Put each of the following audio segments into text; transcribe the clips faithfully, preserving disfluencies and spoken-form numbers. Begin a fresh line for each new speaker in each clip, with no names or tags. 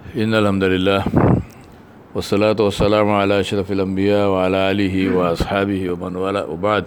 إن الحمد لله والصلاة والسلام على أشرف الأنبياء وعلى آله وأصحابه ومن والاه وبعد.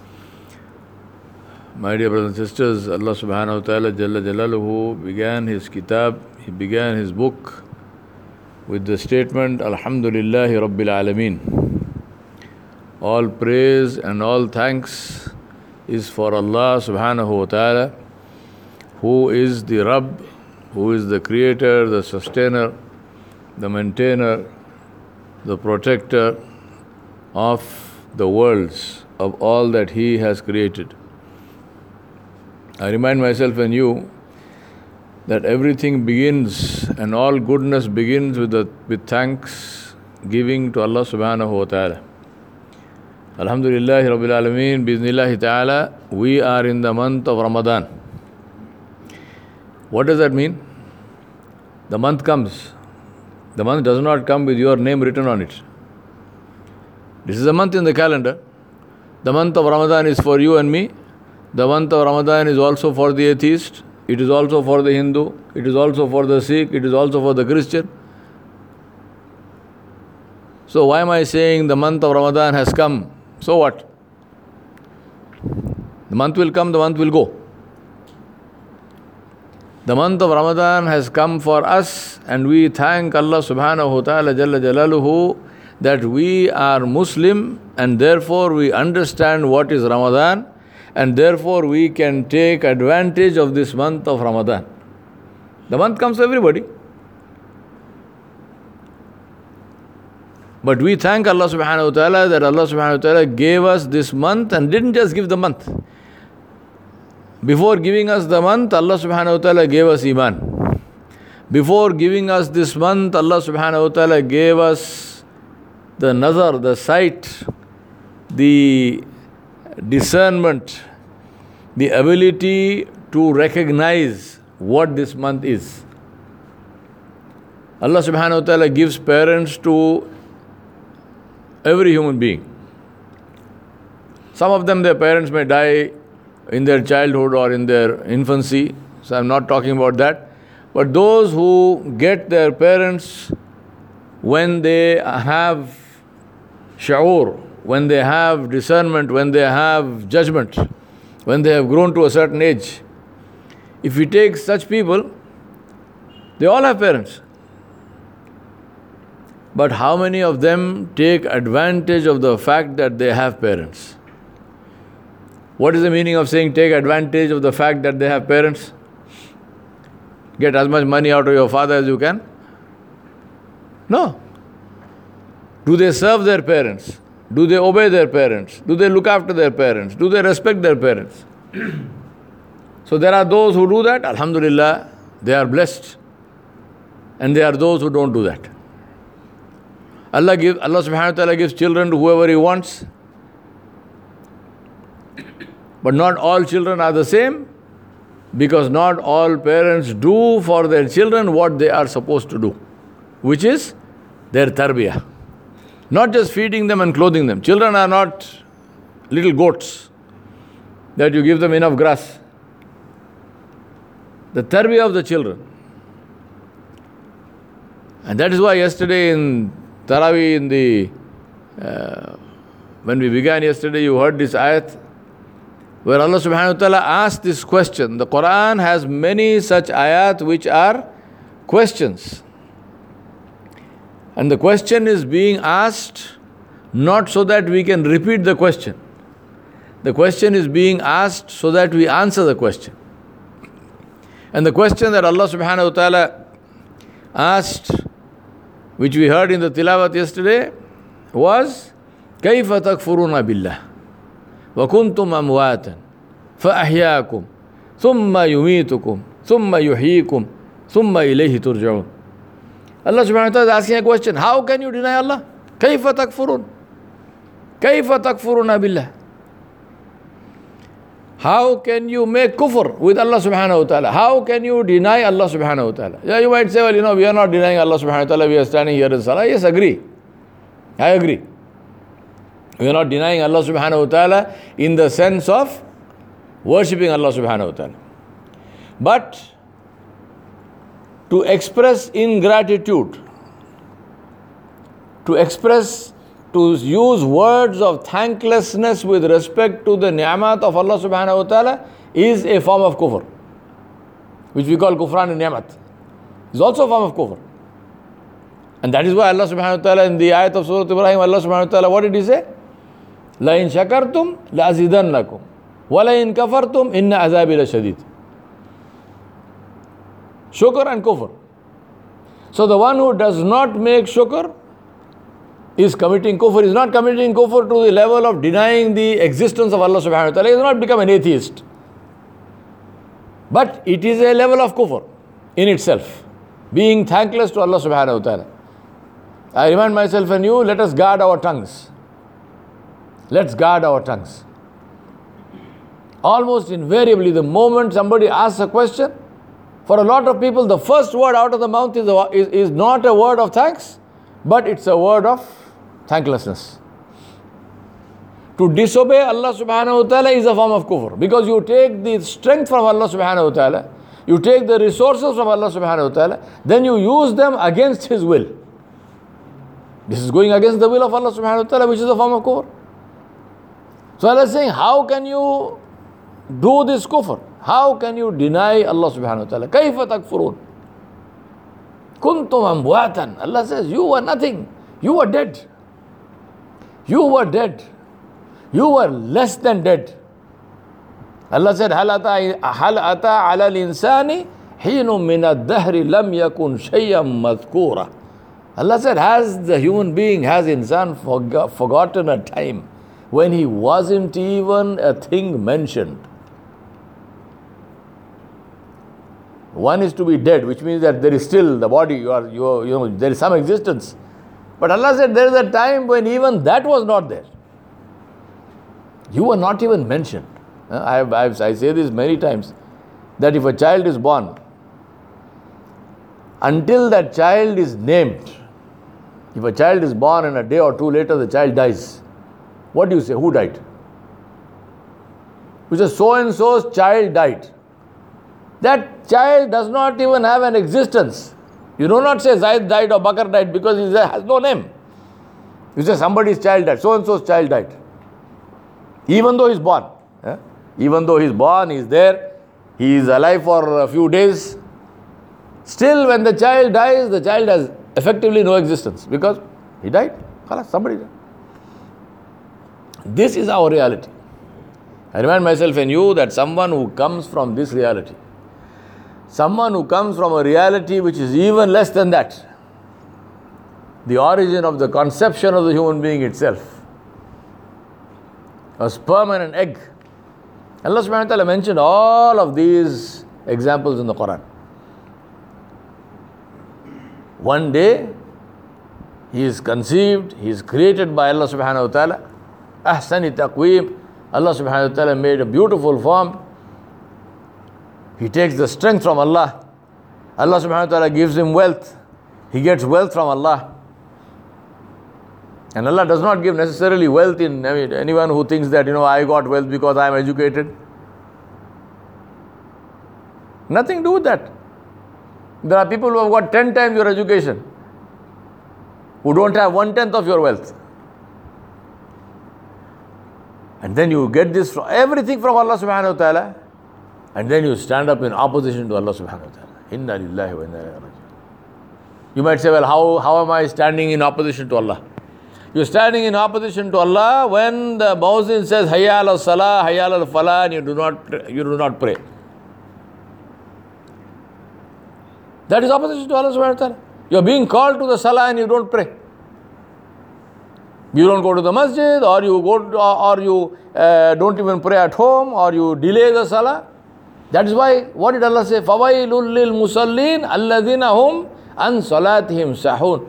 My dear brothers and sisters, Allah subhanahu wa ta'ala Jalla Jalaluhu began His kitab, He began His book with the statement, Alhamdulillahi Rabbil Alameen. All praise and all thanks is for Allah subhanahu wa ta'ala, who is the Rabb, who is the creator, the sustainer, the maintainer, the protector of the worlds, of all that He has created. I remind myself and you that everything begins and all goodness begins with, the, with thanks giving to Allah subhanahu wa ta'ala. Alhamdulillahi Rabbil Alameen, Biznillahi ta'ala, we are in the month of Ramadan. What does that mean? The month comes. The month does not come with your name written on it. This is a month in the calendar. The month of Ramadan is for you and me. The month of Ramadan is also for the atheist. It is also for the Hindu. It is also for the Sikh. It is also for the Christian. So why am I saying the month of Ramadan has come? So what? The month will come, the month will go. The month of Ramadan has come for us, and we thank Allah subhanahu wa ta'ala Jalla Jalaluhu that we are Muslim, and therefore we understand what is Ramadan, and therefore we can take advantage of this month of Ramadan. The month comes to everybody. But we thank Allah subhanahu wa ta'ala that Allah subhanahu wa ta'ala gave us this month and didn't just give the month. Before giving us the month, Allah subhanahu wa ta'ala gave us Iman. Before giving us this month, Allah subhanahu wa ta'ala gave us the nazar, the sight, the discernment, the ability to recognize what this month is. Allah subhanahu wa ta'ala gives parents to every human being. Some of them, their parents may die in their childhood or in their infancy, so I'm not talking about that. But those who get their parents when they have sha'ur, when they have discernment, when they have judgment, when they have grown to a certain age, if we take such people, they all have parents. But how many of them take advantage of the fact that they have parents? What is the meaning of saying take advantage of the fact that they have parents? Get as much money out of your father as you can? No. Do they serve their parents? Do they obey their parents? Do they look after their parents? Do they respect their parents? So there are those who do that, alhamdulillah, they are blessed. And there are those who don't do that. Allah gives, Allah subhanahu wa ta'ala gives children to whoever He wants. But not all children are the same, because not all parents do for their children what they are supposed to do, which is their tarbiyah. Not just feeding them and clothing them. Children are not little goats that you give them enough grass. The tarbiyah of the children. And that is why yesterday in Taraweeh, in the uh, when we began yesterday, you heard this ayat where Allah subhanahu wa ta'ala asked this question. The Quran has many such ayat which are questions. And the question is being asked not so that we can repeat the question. The question is being asked so that we answer the question. And the question that Allah subhanahu wa ta'ala asked, which we heard in the tilawat yesterday, was كَيْفَ تَكْفُرُونَ بِاللَّهِ وَكُنْتُمْ أَمْوَاتًا فَأَحْيَاكُمْ ثُمَّ يُمِيتُكُمْ ثُمَّ يُحْيِيكُمْ ثُمَّ إِلَيْهِ تُرْجَعُونَ. Allah subhanahu wa ta'ala is asking a question. How can you deny Allah? كَيْفَ تَكْفُرُونَ كَيْفَ تَكْفُرُونَ بِاللَّهِ. How can you make kufr with Allah subhanahu wa ta'ala? How can you deny Allah subhanahu wa ta'ala? Yeah, you might say, well, you know, we are not denying Allah subhanahu wa ta'ala, we are standing here in salah. Yes, agree. I agree. We are not denying Allah subhanahu wa ta'ala in the sense of worshipping Allah subhanahu wa ta'ala. But to express ingratitude, to express, to use words of thanklessness with respect to the ni'mat of Allah subhanahu wa ta'ala is a form of kufr, which we call kufran al-ni'mat. It's also a form of kufr. And that is why Allah subhanahu wa ta'ala in the ayat of Surah Ibrahim, Allah subhanahu wa ta'ala, what did he say? La in shakartum la azidannakum wa la in kafartum inna azabi la shadid. Shukr and kufr. So the one who does not make shukr is committing kufr, is not committing kufr to the level of denying the existence of Allah subhanahu wa ta'ala. He has not become an atheist. But it is a level of kufr in itself, being thankless to Allah subhanahu wa ta'ala. I remind myself and you, let us guard our tongues. Let's guard our tongues. Almost invariably, the moment somebody asks a question, for a lot of people, the first word out of the mouth is, a, is, is not a word of thanks, but it's a word of thanklessness. To disobey Allah subhanahu wa ta'ala is a form of kufr, because you take the strength from Allah subhanahu wa ta'ala, you take the resources from Allah subhanahu wa ta'ala, then you use them against His will. This is going against the will of Allah subhanahu wa ta'ala, which is a form of kufr. So Allah is saying, how can you do this kufr? How can you deny Allah subhanahu wa ta'ala? كَيْفَ تَكْفُرُونَ كُنْتُمْ أَمْوَاتًا. Allah says, you were nothing. You were dead. You were dead. You were less than dead. Allah said, هَلْ أَتَى عَلَى الْإِنسَانِ حِينٌ مِّنَ الدَّهْرِ لَمْ يَكُنْ شَيْئًا مَذْكُورًا. Allah said, has the human being, has insan forg- forgotten a time when he wasn't even a thing mentioned? One is to be dead, which means that there is still the body, you are, you are, you know, there is some existence. But Allah said there is a time when even that was not there. You were not even mentioned. I, have, I, have, I say this many times, that if a child is born, until that child is named, if a child is born and a day or two later the child dies, what do you say? Who died? You say, so and so's child died. That child does not even have an existence. You do not say Zaid died or Bakr died because he has no name. You say somebody's child died, so and so's child died. Even though he's born. Yeah? Even though he's born, he's there, he is alive for a few days. Still, when the child dies, the child has effectively no existence because he died. Somebody died. This is our reality. I remind myself and you that someone who comes from this reality, someone who comes from a reality which is even less than that, the origin of the conception of the human being itself, a sperm and an egg. Allah subhanahu wa ta'ala mentioned all of these examples in the Quran. One day, he is conceived, he is created by Allah subhanahu wa ta'ala. Ahsani taqweem. Allah subhanahu wa ta'ala made a beautiful form. He takes the strength from Allah. Allah subhanahu wa ta'ala gives him wealth. He gets wealth from Allah. And Allah does not give necessarily wealth in, I mean, anyone who thinks that, you know, I got wealth because I am educated. Nothing to do with that. There are people who have got ten times your education, who don't have one tenth of your wealth. And then you get this from everything from Allah subhanahu wa ta'ala, and then you stand up in opposition to Allah subhanahu wa ta'ala. Inna lillahi wa inna ilayhi raji'un. You might say, well, how, how am I standing in opposition to Allah? You're standing in opposition to Allah when the Muazzin says, Hayya ala salah, Hayya ala falah, and you do not, you do not pray. That is opposition to Allah subhanahu wa ta'ala. You are being called to the salah and you don't pray. You don't go to the masjid, or you go to, or you uh, don't even pray at home, or you delay the salah. That is why, what did Allah say? فَوَيْلٌ لِلْمُصَلِّينَ الَّذِينَ هُمْ عَنْ صَلَاتِهِمْ سَحُونَ.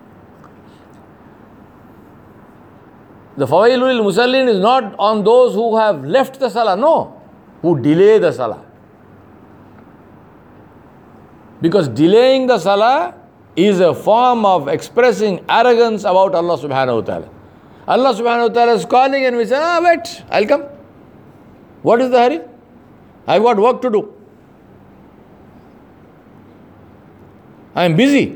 The فَوَيْلٌ لِلْمُصَلِّينَ is not on those who have left the salah, no, who delay the salah. Because delaying the salah is a form of expressing arrogance about Allah subhanahu wa ta'ala. Allah subhanahu wa ta'ala is calling and we say, ah, wait, I'll come. What is the hurry? I've got work to do. I am busy.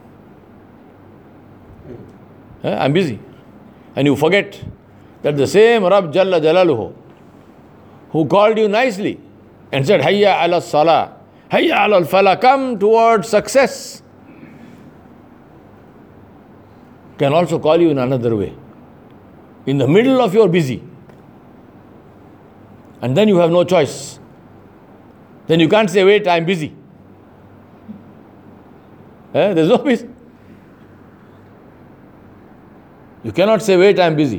Eh, I'm busy. And you forget that the same Rabb Jalla Jalaluhu, who called you nicely and said, Hayya ala salah, Hayya ala falah, come towards success, can also call you in another way. In the middle of your busy. And then you have no choice. Then you can't say, wait, I'm busy. Eh? There's no busy. You cannot say, wait, I'm busy.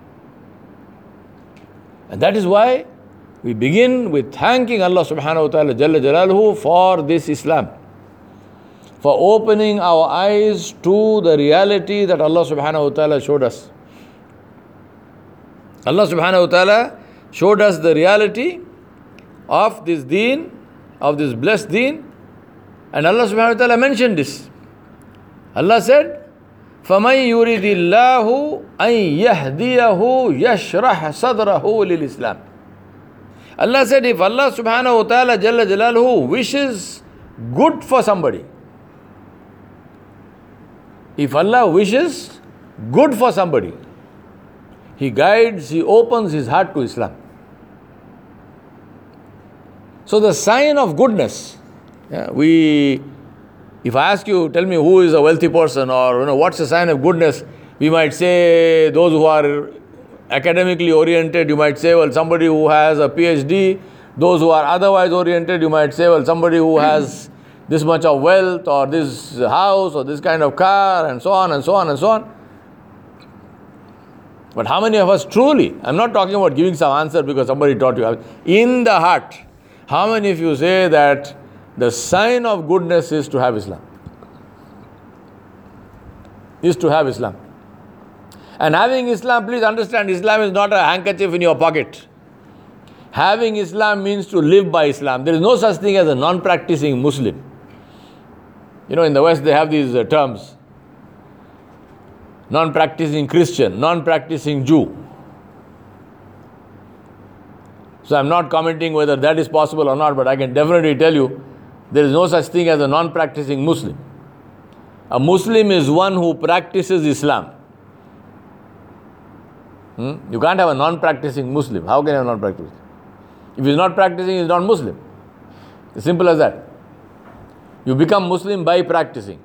And that is why we begin with thanking Allah subhanahu wa ta'ala Jalla Jalaluhu for this Islam. For opening our eyes to the reality that Allah subhanahu wa ta'ala showed us. Allah subhanahu wa ta'ala showed us the reality of this deen, of this blessed deen, and Allah subhanahu wa ta'ala mentioned this. Allah said, فَمَنْ يُرِدِ اللَّهُ أَنْ يَهْدِيَهُ يَشْرَحْ صَدْرَهُ لِلْإِسْلَامِ. Allah said, if Allah subhanahu wa ta'ala Jalla Jalaluhu wishes good for somebody, if Allah wishes good for somebody, He guides, He opens his heart to Islam. So the sign of goodness, yeah, we, if I ask you, tell me who is a wealthy person, or you know what's the sign of goodness, we might say those who are academically oriented, you might say, well, somebody who has a PhD. Those who are otherwise oriented, you might say, well, somebody who has this much of wealth, or this house, or this kind of car, and so on and so on and so on. But how many of us truly, I'm not talking about giving some answer because somebody taught you, in the heart, how many of you say that the sign of goodness is to have Islam? Is to have Islam. And having Islam, please understand, Islam is not a handkerchief in your pocket. Having Islam means to live by Islam. There is no such thing as a non-practicing Muslim. You know, in the West they have these uh, terms. Non-practicing Christian, non-practicing Jew. So I'm not commenting whether that is possible or not, but I can definitely tell you, there is no such thing as a non-practicing Muslim. A Muslim is one who practices Islam. Hmm? You can't have a non-practicing Muslim. How can you have a non-practicing? If he's not practicing, he's not Muslim. It's simple as that. You become Muslim by practicing.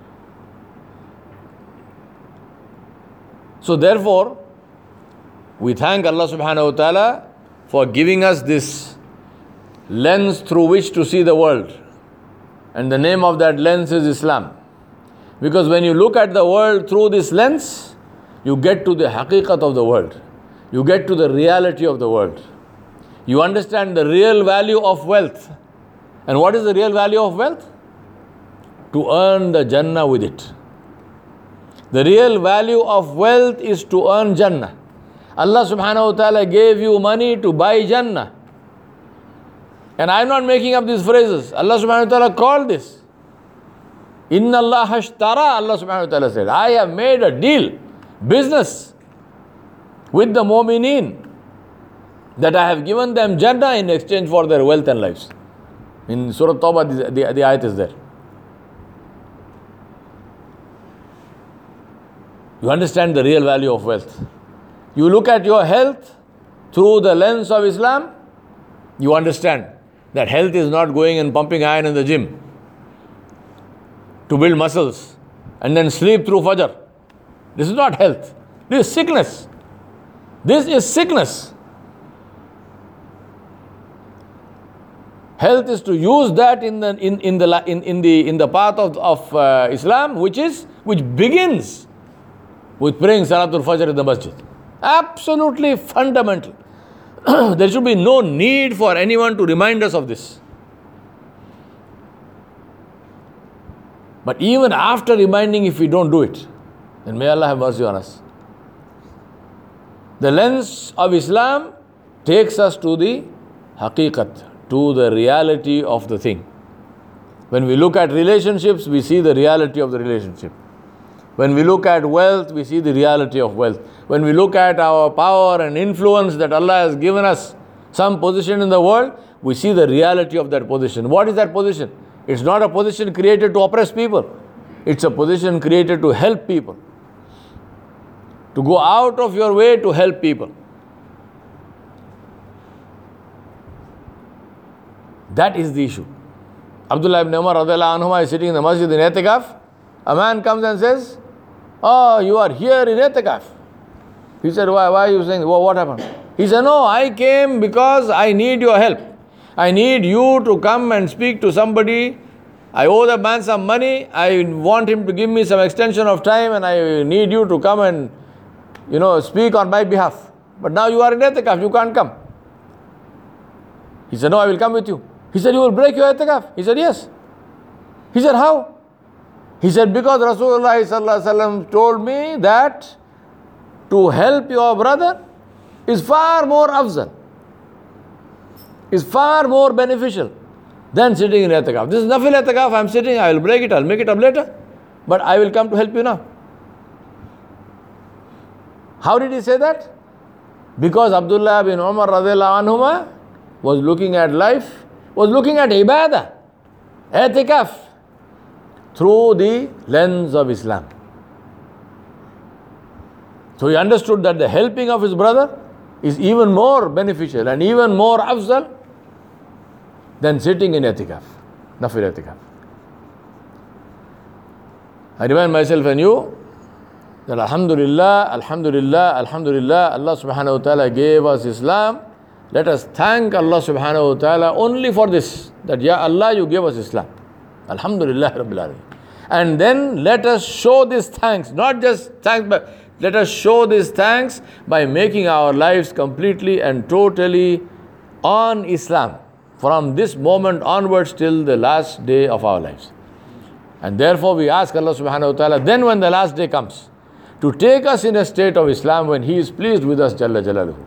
So therefore, we thank Allah subhanahu wa ta'ala for giving us this lens through which to see the world. And the name of that lens is Islam. Because when you look at the world through this lens, you get to the haqiqat of the world. You get to the reality of the world. You understand the real value of wealth. And what is the real value of wealth? To earn the Jannah with it. The real value of wealth is to earn Jannah. Allah subhanahu wa ta'ala gave you money to buy Jannah. And I'm not making up these phrases. Allah subhanahu wa ta'ala called this. Inna Allah hashtara, Allah subhanahu wa ta'ala said, I have made a deal, business with the mu'mineen, that I have given them Jannah in exchange for their wealth and lives. In Surah Tawbah, the, the, the ayat is there. You understand the real value of wealth. You look at your health through the lens of Islam, you understand that health is not going and pumping iron in the gym to build muscles and then sleep through Fajr. This is not health. This is sickness. This is sickness. Health is to use that in the in, in the in, in the in the path of, of uh, Islam, which is which begins with praying Salatul Fajr in the masjid. Absolutely fundamental. There should be no need for anyone to remind us of this. But even after reminding, if we don't do it, then may Allah have mercy on us. The lens of Islam takes us to the haqiqat, to the reality of the thing. When we look at relationships, we see the reality of the relationship. When we look at wealth, we see the reality of wealth. When we look at our power and influence that Allah has given us, some position in the world, we see the reality of that position. What is that position? It's not a position created to oppress people. It's a position created to help people. To go out of your way to help people. That is the issue. Abdullah ibn Umar radiallahu anhu is sitting in the masjid in i'tikaf. A man comes and says, "Oh, you are here in i'tikaf." He said, why, why are you saying, well, what happened? He said, no, I came because I need your help. I need you to come and speak to somebody. I owe the man some money. I want him to give me some extension of time, and I need you to come and, you know, speak on my behalf. But now you are in i'tikaf, you can't come. He said, no, I will come with you. He said, you will break your i'tikaf? He said, yes. He said, how? He said, because Rasulullah sallallahu alaihi wasallam told me that to help your brother is far more afzal, is far more beneficial than sitting in i'tikaf. This is nafil i'tikaf, I am sitting, I will break it, I will make it up later, but I will come to help you now. How did he say that? Because Abdullah bin Umar radiallahu anhuma was looking at life, was looking at ibadah, i'tikaf, through the lens of Islam. So he understood that the helping of his brother is even more beneficial and even more afzal than sitting in i'tikaf, nafil i'tikaf. I remind myself and you that Alhamdulillah, Alhamdulillah, Alhamdulillah, Allah subhanahu wa ta'ala gave us Islam. Let us thank Allah subhanahu wa ta'ala only for this, that Ya Allah, you gave us Islam. Alhamdulillah Rabbil Alameen. And then let us show this thanks, not just thanks, but let us show this thanks by making our lives completely and totally on Islam from this moment onwards till the last day of our lives. And therefore we ask Allah subhanahu wa ta'ala, then when the last day comes, to take us in a state of Islam when He is pleased with us, Jalla Jalaluhu.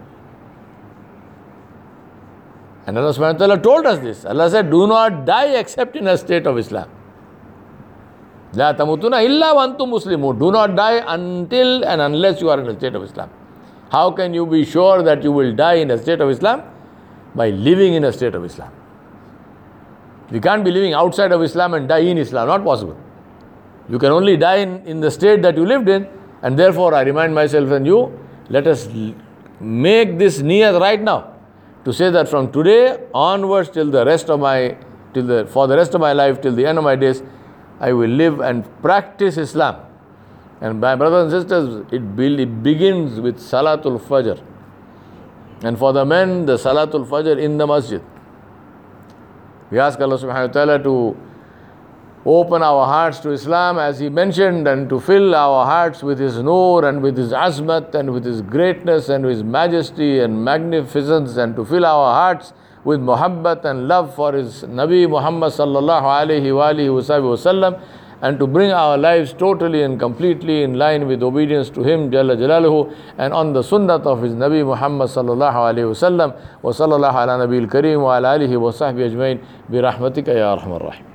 And Allah subhanahu wa ta'ala told us this. Allah said, do not die except in a state of Islam. La tamutuna illa wa antum muslimun. Do not die until and unless you are in a state of Islam. How can you be sure that you will die in a state of Islam? By living in a state of Islam. You can't be living outside of Islam and die in Islam. Not possible. You can only die in, in the state that you lived in. And therefore I remind myself and you, let us make this niyat right now, to say that from today onwards till the rest of my, till the, for the rest of my life, till the end of my days, I will live and practice Islam. And my brothers and sisters, it, be, it begins with Salatul Fajr. And for the men, the Salatul Fajr in the masjid. We ask Allah subhanahu wa ta'ala to open our hearts to Islam as He mentioned, and to fill our hearts with His noor and with His azmat and with His greatness and His majesty and magnificence, and to fill our hearts with muhabbat and love for His Nabi Muhammad sallallahu alayhi wa alihi wa sallam, and to bring our lives totally and completely in line with obedience to Him Jalla Jalaluhu and on the sunnat of His Nabi Muhammad sallallahu alayhi wa sallam. Wa sallallahu ala nabiyil kareem wa ala alihi wa sahbihi ajmain bi rahmatika ya arhamar rahim.